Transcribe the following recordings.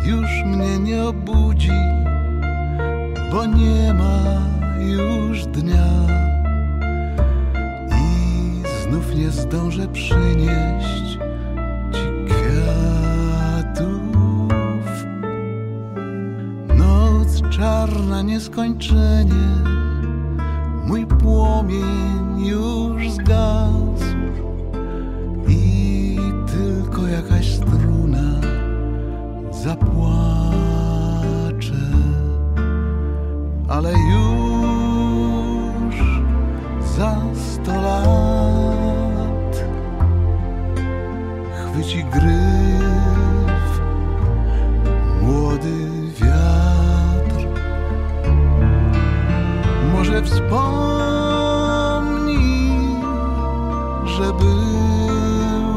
już mnie nie obudzi, bo nie ma już dnia i znów nie zdążę przynieść ci kwiatów. Noc czarna nieskończenie, mój płomień już zgasł i tylko jakaś struna zapłacze, ale już za 100 lat chwyci gryf młody wiatr. Może wspomni, że był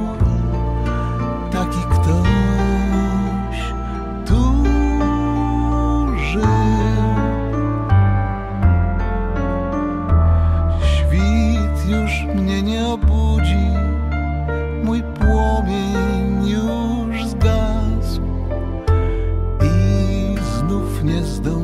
taki ktoś tu żył. Świt już mnie nie obudzi, mój płomień już zgasł i znów nie zdążył